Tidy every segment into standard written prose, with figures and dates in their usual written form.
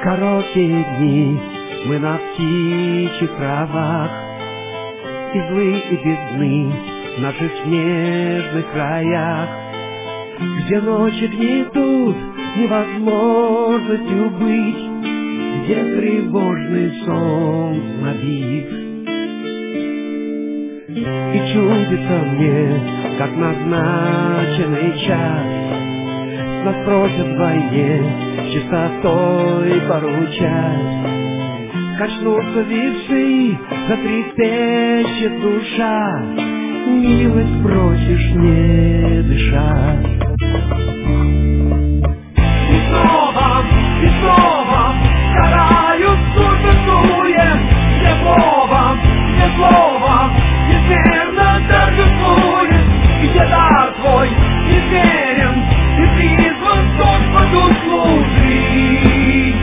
Короткие дни мы на птичьих травах, и злы и бедны в наших снежных краях, где ночи гнетут невозможностью быть, где тревожный сон набит. И чудится мне, как назначенный час нас просят вдвойне чистотой поручать. Качнутся весы, затрепещет душа, милость просишь не дышать. И снова карают существуем, не слово, неизменно торжествует, где дар твой неверен, и призван Господу служить.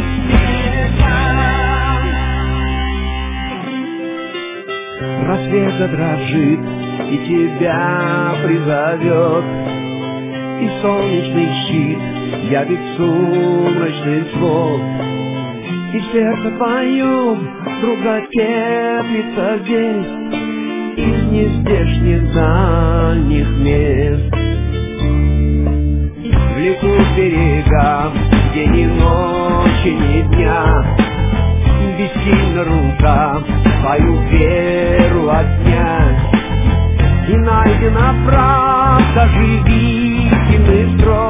Рассвет дрожит и тебя призовет, и солнечный щит явит сумрачный свод, и в сердце твоем друга теплится весть из нездешних дальних мест. Влекут берега, где ни ночи, ни дня, бессильна рука твою веру отнять. И найдена правда живительных строк,